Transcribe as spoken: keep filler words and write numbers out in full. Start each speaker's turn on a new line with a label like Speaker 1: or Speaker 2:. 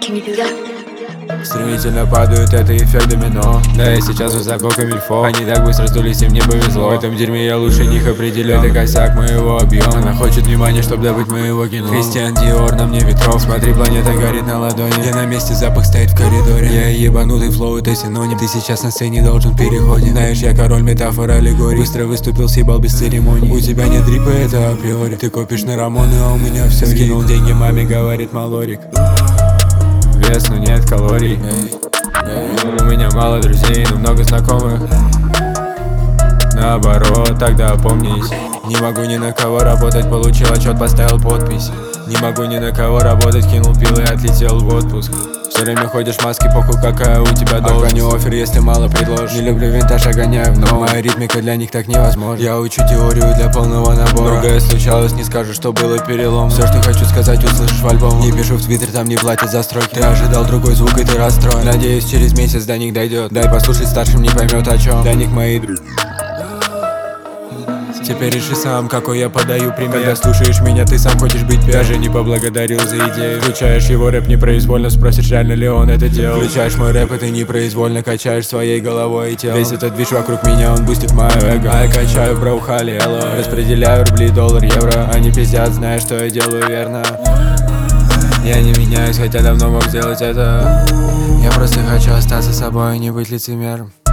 Speaker 1: Can you do that?
Speaker 2: Стремительно падают, это эффект домино. Да, я сейчас высоко камильфо. Они так быстро сдулись, им не повезло. В этом дерьме я лучше них определен. Это косяк моего объема. Она хочет внимания, чтоб добыть моего кино. Кристиан Диор на мне ветров. Смотри, планета горит на ладони. Я на месте, запах стоит в коридоре. Я ебанутый, флоу, это синоним. Ты сейчас на сцене должен переходить. Знаешь, я король метафор, аллегорий. Быстро выступил, съебал без церемоний. У тебя нет дрипа, это априори. Ты копишь на Рамоны, а у меня все. Скинул деньги маме, говорит малорик. Вес, но нет калорий. У меня мало друзей, но много знакомых. Наоборот, тогда опомнись. Не могу ни на кого работать, получил отчет, поставил подпись. Не могу ни на кого работать, кинул пил и отлетел в отпуск. Все время ходишь в маске, похуй какая у тебя должность. Огоню офер, если мало предложишь. Не люблю винтаж, а гоняю в новом. Моя ритмика для них так невозможна. Я учу теорию для полного набора. Другая случалось, не скажу, что было перелом. Все, что хочу сказать, услышишь в альбом. Не пишу в твиттер, там не платят за стройки. Ты ожидал другой звук и ты расстроен. Надеюсь, через месяц до них дойдет. Дай послушать старшим, не поймет о чем. Для них мои друзья. Теперь реши сам, какой я подаю пример. Когда слушаешь меня, ты сам хочешь быть первым. Даже не поблагодарил за идею. Включаешь его рэп непроизвольно, спросишь, реально ли он это делал. Включаешь мой рэп, и ты непроизвольно качаешь своей головой и телом. Весь этот движ вокруг меня, он бустит мое эго. А я качаю браухали, элло. Распределяю рубли, доллар, евро. Они пиздят, зная, что я делаю верно. Я не меняюсь, хотя давно мог сделать это. Я просто хочу остаться собой и не быть лицемером.